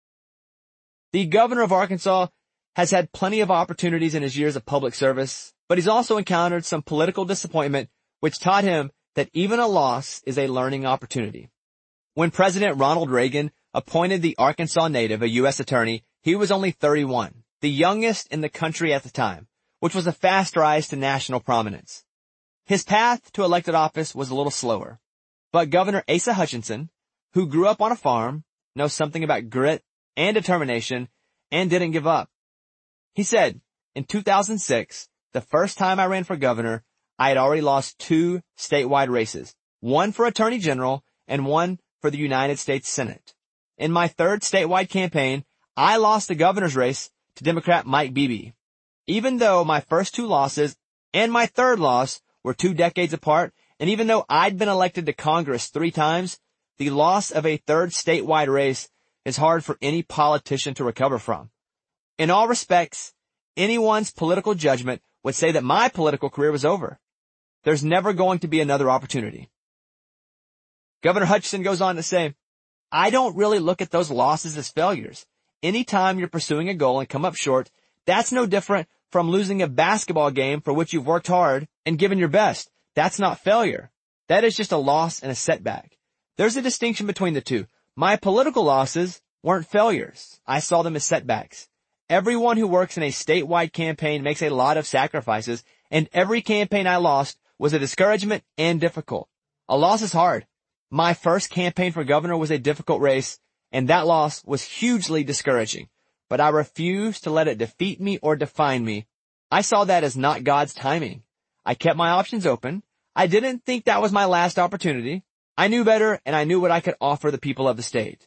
The governor of Arkansas has had plenty of opportunities in his years of public service, but he's also encountered some political disappointment, which taught him that even a loss is a learning opportunity. When President Ronald Reagan appointed the Arkansas native a U.S. attorney, he was only 31, the youngest in the country at the time, which was a fast rise to national prominence. His path to elected office was a little slower, but Governor Asa Hutchinson, who grew up on a farm, knows something about grit and determination and didn't give up. He said, in 2006, the first time I ran for governor, I had already lost 2 statewide races, one for attorney general and one for the United States Senate. In my third statewide campaign, I lost the governor's race to Democrat Mike Beebe. Even though my first 2 losses and my third loss were 2 decades apart, and even though I'd been elected to Congress 3 times, the loss of a third statewide race is hard for any politician to recover from. In all respects, anyone's political judgment would say that my political career was over. There's never going to be another opportunity. Governor Hutchinson goes on to say, I don't really look at those losses as failures. Anytime you're pursuing a goal and come up short, that's no different from losing a basketball game for which you've worked hard and given your best. That's not failure. That is just a loss and a setback. There's a distinction between the two. My political losses weren't failures. I saw them as setbacks. Everyone who works in a statewide campaign makes a lot of sacrifices, and every campaign I lost was a discouragement and difficult. A loss is hard. My first campaign for governor was a difficult race, and that loss was hugely discouraging. But I refused to let it defeat me or define me. I saw that as not God's timing. I kept my options open. I didn't think that was my last opportunity. I knew better, and I knew what I could offer the people of the state.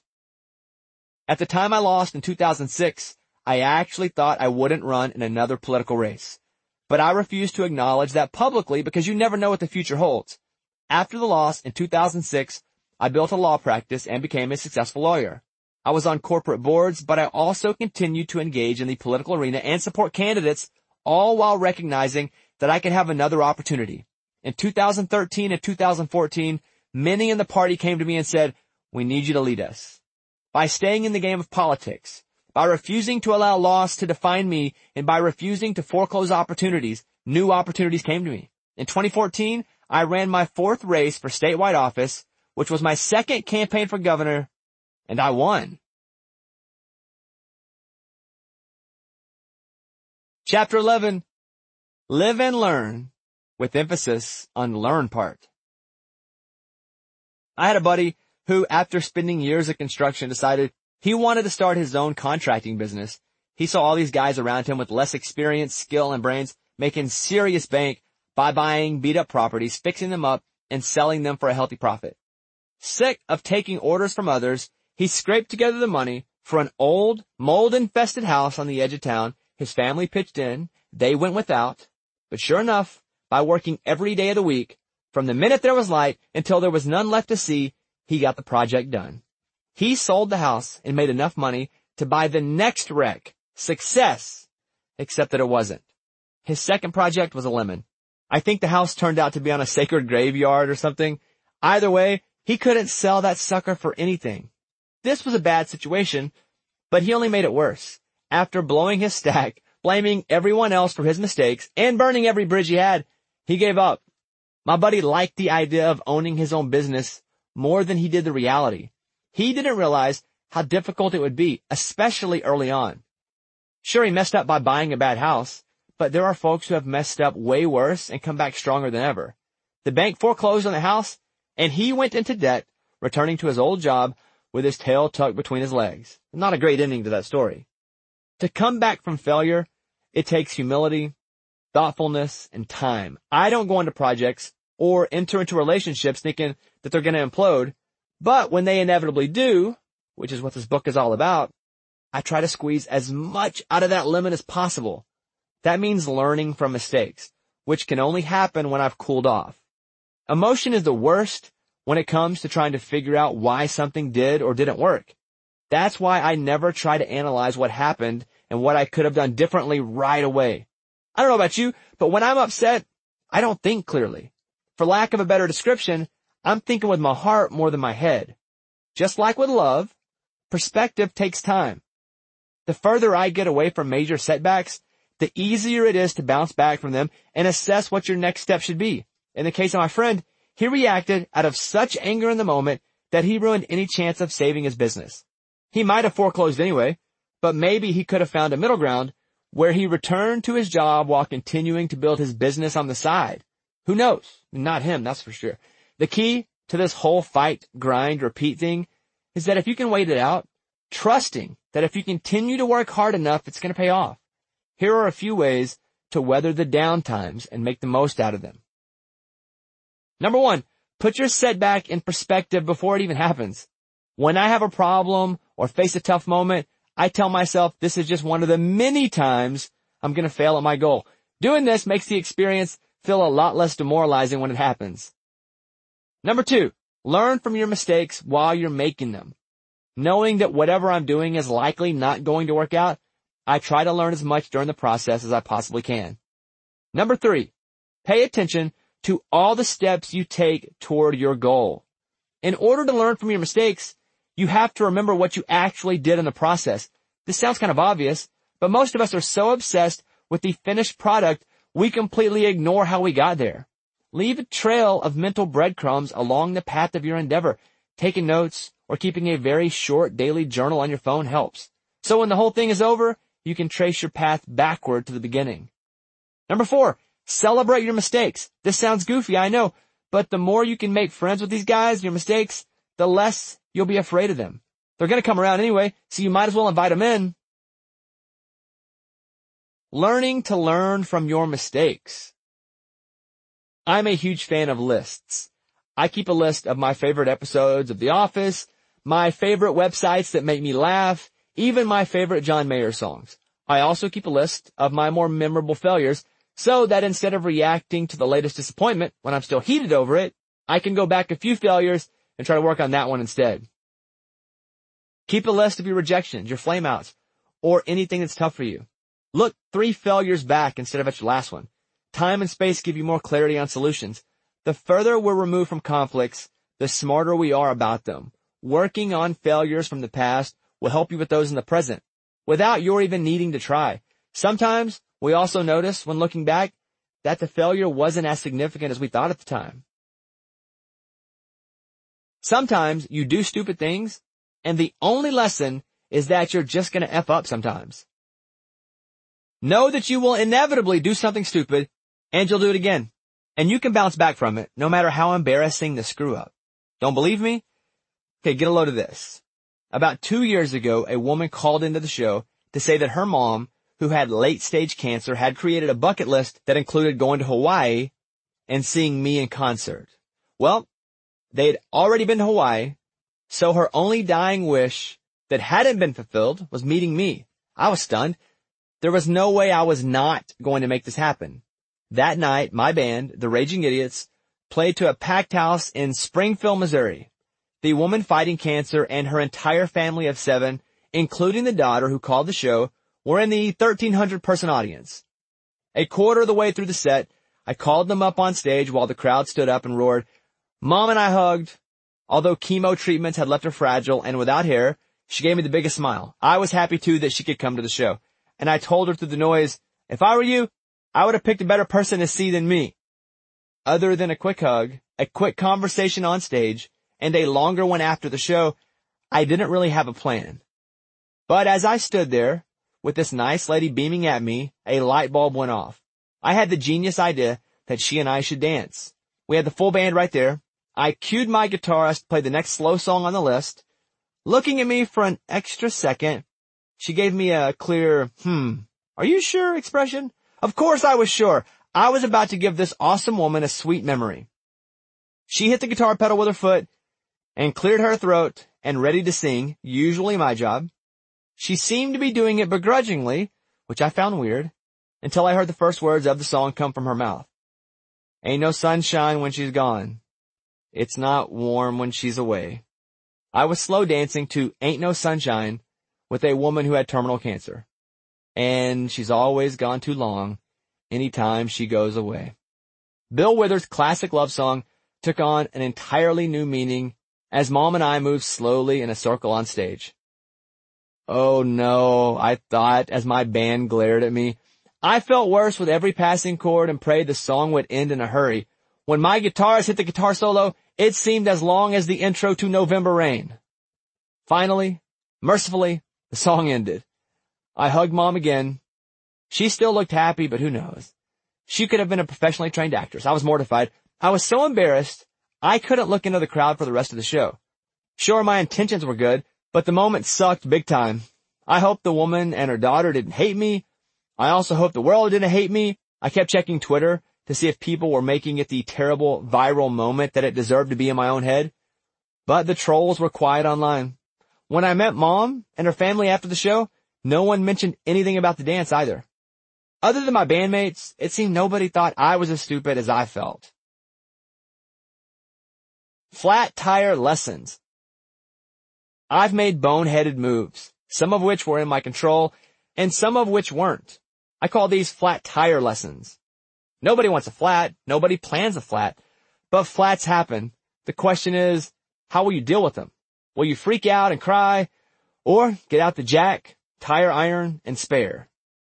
At the time I lost in 2006, I actually thought I wouldn't run in another political race. But I refused to acknowledge that publicly because you never know what the future holds. After the loss in 2006, I built a law practice and became a successful lawyer. I was on corporate boards, but I also continued to engage in the political arena and support candidates, all while recognizing that I could have another opportunity. In 2013 and 2014, many in the party came to me and said, "We need you to lead us." By staying in the game of politics, by refusing to allow loss to define me, and by refusing to foreclose opportunities, new opportunities came to me. In 2014, I ran my fourth race for statewide office, which was my second campaign for governor, and I won. Chapter 11, Live and Learn, with emphasis on the learn part. I had a buddy who, after spending years in construction, decided he wanted to start his own contracting business. He saw all these guys around him with less experience, skill, and brains making serious bank by buying beat-up properties, fixing them up, and selling them for a healthy profit. Sick of taking orders from others, he scraped together the money for an old, mold-infested house on the edge of town. His family pitched in. They went without. But sure enough, by working every day of the week, from the minute there was light until there was none left to see, he got the project done. He sold the house and made enough money to buy the next wreck. Success! Except that it wasn't. His second project was a lemon. I think the house turned out to be on a sacred graveyard or something. Either way, he couldn't sell that sucker for anything. This was a bad situation, but he only made it worse. After blowing his stack, blaming everyone else for his mistakes, and burning every bridge he had, he gave up. My buddy liked the idea of owning his own business more than he did the reality. He didn't realize how difficult it would be, especially early on. Sure, he messed up by buying a bad house, but there are folks who have messed up way worse and come back stronger than ever. The bank foreclosed on the house, and he went into debt, returning to his old job with his tail tucked between his legs. Not a great ending to that story. To come back from failure, it takes humility, thoughtfulness, and time. I don't go into projects or enter into relationships thinking that they're going to implode, but when they inevitably do, which is what this book is all about, I try to squeeze as much out of that lemon as possible. That means learning from mistakes, which can only happen when I've cooled off. Emotion is the worst when it comes to trying to figure out why something did or didn't work. That's why I never try to analyze what happened and what I could have done differently right away. I don't know about you, but when I'm upset, I don't think clearly. For lack of a better description, I'm thinking with my heart more than my head. Just like with love, perspective takes time. The further I get away from major setbacks, the easier it is to bounce back from them and assess what your next step should be. In the case of my friend, he reacted out of such anger in the moment that he ruined any chance of saving his business. He might have foreclosed anyway, but maybe he could have found a middle ground where he returned to his job while continuing to build his business on the side. Who knows? Not him, that's for sure. The key to this whole fight, grind, repeat thing is that if you can wait it out, trusting that if you continue to work hard enough, it's going to pay off. Here are a few ways to weather the down times and make the most out of them. Number 1, put your setback in perspective before it even happens. When I have a problem or face a tough moment, I tell myself this is just one of the many times I'm going to fail at my goal. Doing this makes the experience feel a lot less demoralizing when it happens. Number 2, learn from your mistakes while you're making them. Knowing that whatever I'm doing is likely not going to work out, I try to learn as much during the process as I possibly can. Number 3, pay attention to all the steps you take toward your goal. In order to learn from your mistakes, you have to remember what you actually did in the process. This sounds kind of obvious, but most of us are so obsessed with the finished product, we completely ignore how we got there. Leave a trail of mental breadcrumbs along the path of your endeavor. Taking notes or keeping a very short daily journal on your phone helps. So when the whole thing is over, you can trace your path backward to the beginning. Number 4, celebrate your mistakes. This sounds goofy, I know, but the more you can make friends with these guys, your mistakes, the less you'll be afraid of them. They're going to come around anyway, so you might as well invite them in. Learning to learn from your mistakes. I'm a huge fan of lists. I keep a list of my favorite episodes of The Office, my favorite websites that make me laugh, even my favorite John Mayer songs. I also keep a list of my more memorable failures so that instead of reacting to the latest disappointment when I'm still heated over it, I can go back a few failures and try to work on that one instead. Keep a list of your rejections, your flameouts, or anything that's tough for you. Look 3 failures back instead of at your last one. Time and space give you more clarity on solutions. The further we're removed from conflicts, the smarter we are about them. Working on failures from the past will help you with those in the present, without your even needing to try. Sometimes we also notice when looking back that the failure wasn't as significant as we thought at the time. Sometimes you do stupid things, and the only lesson is that you're just going to F up sometimes. Know that you will inevitably do something stupid, and you'll do it again. And you can bounce back from it, no matter how embarrassing the screw up. Don't believe me? Okay, get a load of this. About 2 years ago, a woman called into the show to say that her mom, who had late-stage cancer, had created a bucket list that included going to Hawaii and seeing me in concert. Well, they had already been to Hawaii, so her only dying wish that hadn't been fulfilled was meeting me. I was stunned. There was no way I was not going to make this happen. That night, my band, the Raging Idiots, played to a packed house in Springfield, Missouri. The woman fighting cancer and her entire family of 7, including the daughter who called the show, were in the 1,300-person audience. A quarter of the way through the set, I called them up on stage while the crowd stood up and roared. Mom and I hugged. Although chemo treatments had left her fragile and without hair, she gave me the biggest smile. I was happy, too, that she could come to the show. And I told her through the noise, if I were you, I would have picked a better person to see than me. Other than a quick hug, a quick conversation on stage, and a longer one after the show, I didn't really have a plan. But as I stood there, with this nice lady beaming at me, a light bulb went off. I had the genius idea that she and I should dance. We had the full band right there. I cued my guitarist to play the next slow song on the list. Looking at me for an extra second, she gave me a clear, are you sure expression? Of course I was sure. I was about to give this awesome woman a sweet memory. She hit the guitar pedal with her foot and cleared her throat and ready to sing, usually my job. She seemed to be doing it begrudgingly, which I found weird, until I heard the first words of the song come from her mouth. Ain't no sunshine when she's gone. It's not warm when she's away. I was slow dancing to Ain't No Sunshine with a woman who had terminal cancer. And she's always gone too long anytime she goes away. Bill Withers' classic love song took on an entirely new meaning as Mom and I moved slowly in a circle on stage. Oh no, I thought as my band glared at me. I felt worse with every passing chord and prayed the song would end in a hurry. When my guitarist hit the guitar solo, it seemed as long as the intro to November Rain. Finally, mercifully, the song ended. I hugged Mom again. She still looked happy, but who knows? She could have been a professionally trained actress. I was mortified. I was so embarrassed, I couldn't look into the crowd for the rest of the show. Sure, my intentions were good, but the moment sucked big time. I hope the woman and her daughter didn't hate me. I also hope the world didn't hate me. I kept checking Twitter to see if people were making it the terrible viral moment that it deserved to be in my own head. But the trolls were quiet online. When I met Mom and her family after the show, no one mentioned anything about the dance either. Other than my bandmates, it seemed nobody thought I was as stupid as I felt. Flat tire lessons. I've made boneheaded moves, some of which were in my control, and some of which weren't. I call these flat tire lessons. Nobody wants a flat, nobody plans a flat, but flats happen. The question is, how will you deal with them? Will you freak out and cry, or get out the jack, tire iron, and spare?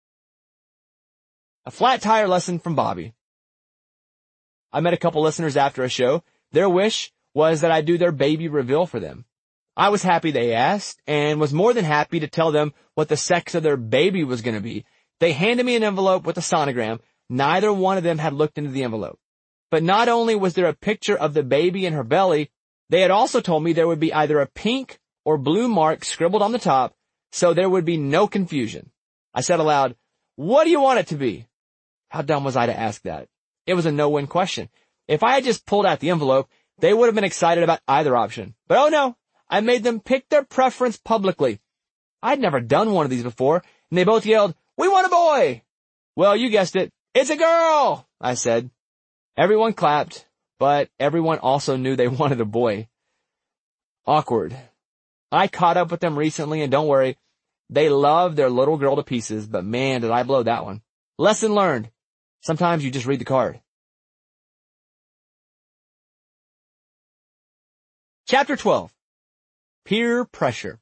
A flat tire lesson from Bobby. I met a couple listeners after a show. Their wish was that I do their baby reveal for them. I was happy they asked, and was more than happy to tell them what the sex of their baby was going to be. They handed me an envelope with a sonogram. Neither one of them had looked into the envelope. But not only was there a picture of the baby in her belly, they had also told me there would be either a pink or blue mark scribbled on the top, so there would be no confusion. I said aloud, "What do you want it to be?" How dumb was I to ask that? It was a no-win question. If I had just pulled out the envelope, they would have been excited about either option. But oh no, I made them pick their preference publicly. I'd never done one of these before, and they both yelled, "We want a boy!" Well, you guessed it. "It's a girl!" I said. Everyone clapped, but everyone also knew they wanted a boy. Awkward. I caught up with them recently, and don't worry, they love their little girl to pieces, but man, did I blow that one. Lesson learned. Sometimes you just read the card. Chapter 12. Peer pressure.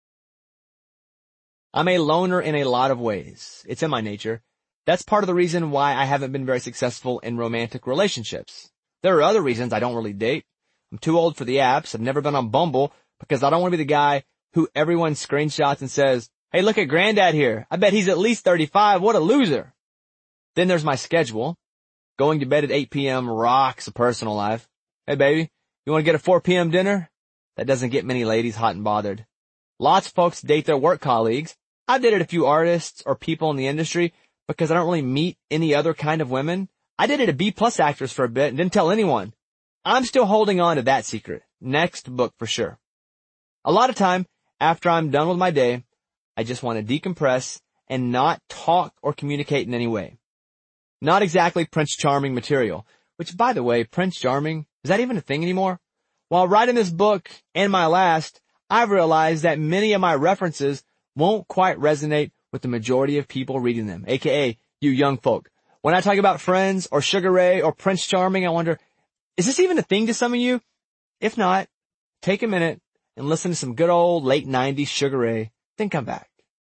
I'm a loner in a lot of ways. It's in my nature. That's part of the reason why I haven't been very successful in romantic relationships. There are other reasons I don't really date. I'm too old for the apps. I've never been on Bumble because I don't want to be the guy who everyone screenshots and says, "Hey, look at granddad here. I bet he's at least 35. What a loser." Then there's my schedule. Going to bed at 8 p.m. rocks a personal life. Hey baby, you want to get a 4 p.m. dinner? That doesn't get many ladies hot and bothered. Lots of folks date their work colleagues. I've dated a few artists or people in the industry because I don't really meet any other kind of women. I dated a B-plus actress for a bit and didn't tell anyone. I'm still holding on to that secret. Next book for sure. A lot of time, after I'm done with my day, I just want to decompress and not talk or communicate in any way. Not exactly Prince Charming material, which, by the way, Prince Charming, is that even a thing anymore? While writing this book and my last, I've realized that many of my references won't quite resonate with the majority of people reading them, aka you young folk. When I talk about Friends or Sugar Ray or Prince Charming, I wonder, is this even a thing to some of you? If not, take a minute and listen to some good old late 90s Sugar Ray, then come back.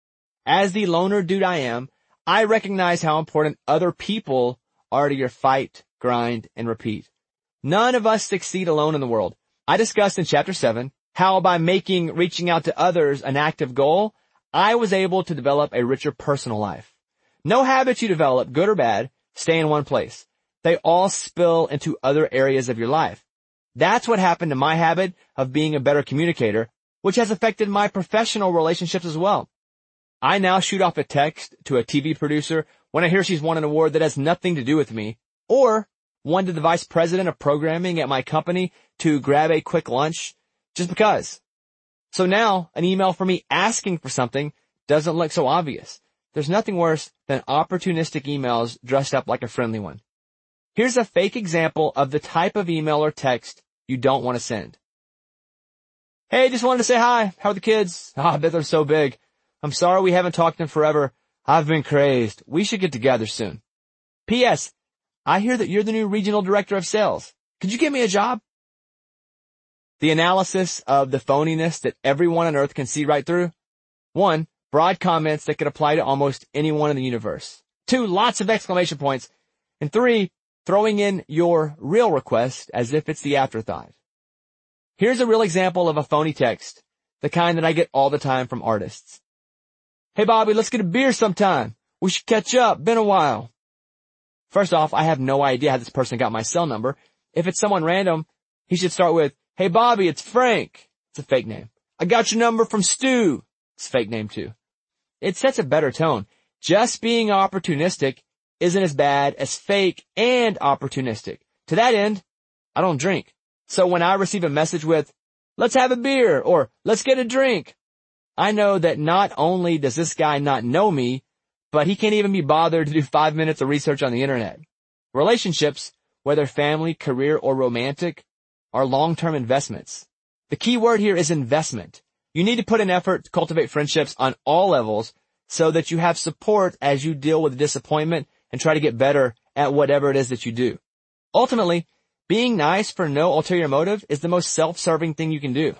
As the loner dude I am, I recognize how important other people are to your fight, grind, and repeat. None of us succeed alone in the world. I discussed in Chapter 7 how by making reaching out to others an active goal, I was able to develop a richer personal life. No habits you develop, good or bad, stay in one place. They all spill into other areas of your life. That's what happened to my habit of being a better communicator, which has affected my professional relationships as well. I now shoot off a text to a TV producer when I hear she's won an award that has nothing to do with me, or one to the vice president of programming at my company to grab a quick lunch, just because. So now, an email from me asking for something doesn't look so obvious. There's nothing worse than opportunistic emails dressed up like a friendly one. Here's a fake example of the type of email or text you don't want to send. Hey, just wanted to say hi. How are the kids? I bet they're so big. I'm sorry we haven't talked in forever. I've been crazed. We should get together soon. P.S. I hear that you're the new regional director of sales. Could you get me a job? The analysis of the phoniness that everyone on earth can see right through. 1, broad comments that could apply to almost anyone in the universe. 2, lots of exclamation points. And 3, throwing in your real request as if it's the afterthought. Here's a real example of a phony text, the kind that I get all the time from artists. Hey Bobby, let's get a beer sometime. We should catch up. Been a while. First off, I have no idea how this person got my cell number. If it's someone random, he should start with, hey Bobby, it's Frank. It's a fake name. I got your number from Stu. It's a fake name too. It sets a better tone. Just being opportunistic isn't as bad as fake and opportunistic. To that end, I don't drink. So when I receive a message with, let's have a beer or let's get a drink, I know that not only does this guy not know me, but he can't even be bothered to do 5 minutes of research on the internet. Relationships, whether family, career, or romantic, are long-term investments. The key word here is investment. You need to put in effort to cultivate friendships on all levels so that you have support as you deal with disappointment and try to get better at whatever it is that you do. Ultimately, being nice for no ulterior motive is the most self-serving thing you can do.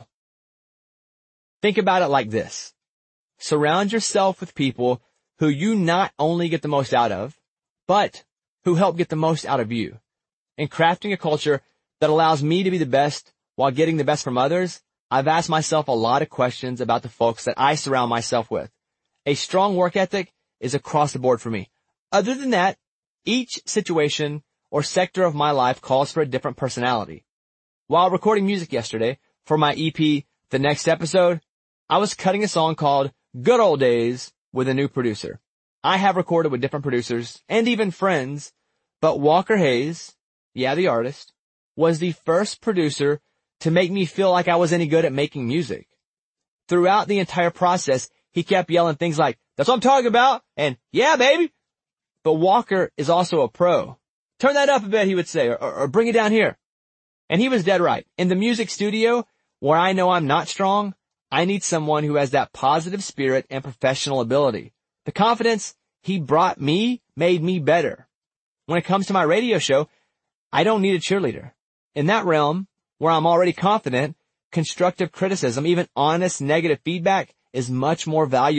Think about it like this. Surround yourself with people who you not only get the most out of, but who help get the most out of you. In crafting a culture that allows me to be the best while getting the best from others, I've asked myself a lot of questions about the folks that I surround myself with. A strong work ethic is across the board for me. Other than that, each situation or sector of my life calls for a different personality. While recording music yesterday for my EP, The Next Episode, I was cutting a song called Good Old Days with a new producer. I have recorded with different producers and even friends, but Walker Hayes, yeah, the artist, was the first producer to make me feel like I was any good at making music. Throughout the entire process, he kept yelling things like, that's what I'm talking about, and yeah, baby. But Walker is also a pro. Turn that up a bit, he would say, or bring it down here. And he was dead right. In the music studio, where I know I'm not strong, I need someone who has that positive spirit and professional ability. The confidence he brought me made me better. When it comes to my radio show, I don't need a cheerleader. In that realm, where I'm already confident, constructive criticism, even honest negative feedback, is much more valuable